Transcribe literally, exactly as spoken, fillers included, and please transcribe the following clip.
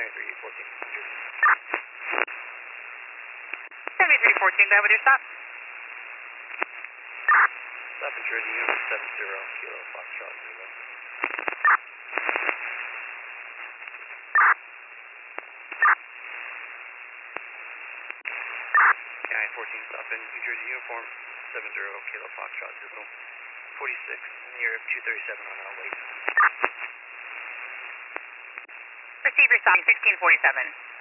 seventy-three fourteen. seventy-three fourteen, go ahead with your stop. Stop in Jersey, unit seven zero, Kilo Foxtrot Zulu. nine fourteen, stop in New Jersey uniform, seven zero, Kilo Foxtrot Zulu. forty-six, in the area of two thirty-seven on our way. Receive your stop, sixteen forty-seven.